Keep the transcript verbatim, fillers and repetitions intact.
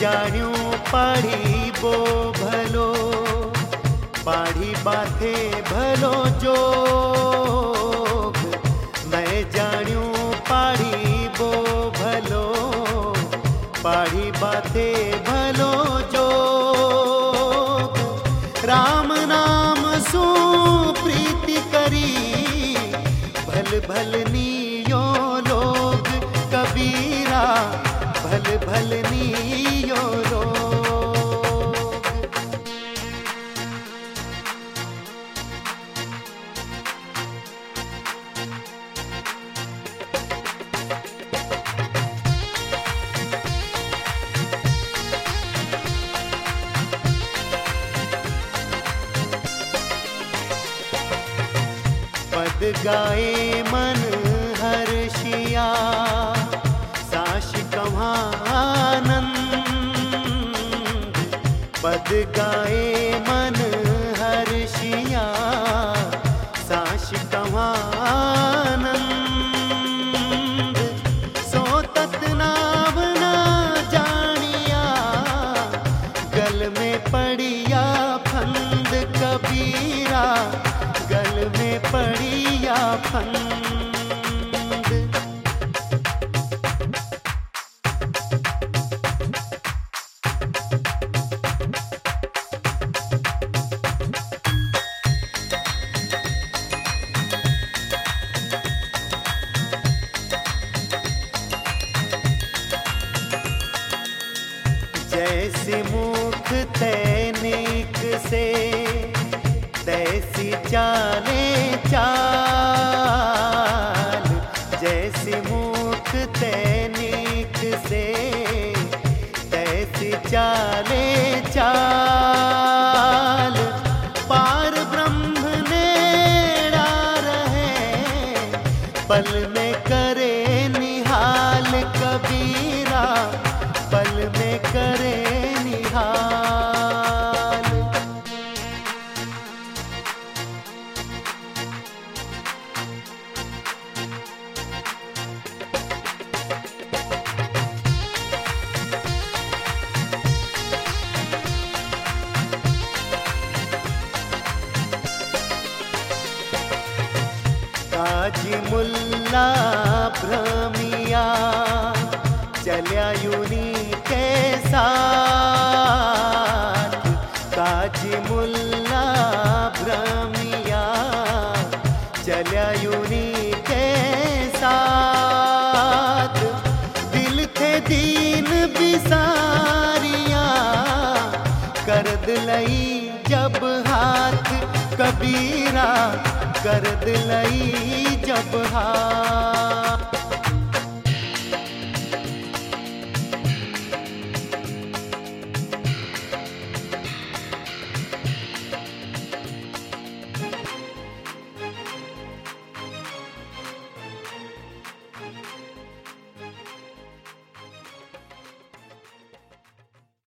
जाण्यूं पाढ़ी बो भलो, पाढ़ी बाथे भलो जोग। मैं जाण्यूं पाढ़ी बो भलो, पाढ़ी बाथे भलो जोग। राम नाम सू प्रीति करी, भल भल नियो लोग कबीरा, भल भल नियो लोग। पद गाए मन हर्षिया, साश कहाँ आनंद। पद गाए मन हर्षिया, साश कहाँ आनंद। सो तत नाम ना जानिया, गल में पड़िया फंद कबीरा, गल में पड़िया फंद। जैसे मुख तैनिक से, तैसी चाले चाल। जैसे मुख तैनिक से, तैसी चाले चाल। पार ब्रह्म नेड़ा रहे, पल में करे निहाल कबीरा, पल में करे निहाल। काजी मुल्ला भ्रमिया, चल्या यूनी के साथ। काजी मुल्ला भ्रमिया, चल्या यूनी के साथ। दिल थे दीन बिसारिया, करद लई जब हाथ कबीरा, करद लई जब हाथ।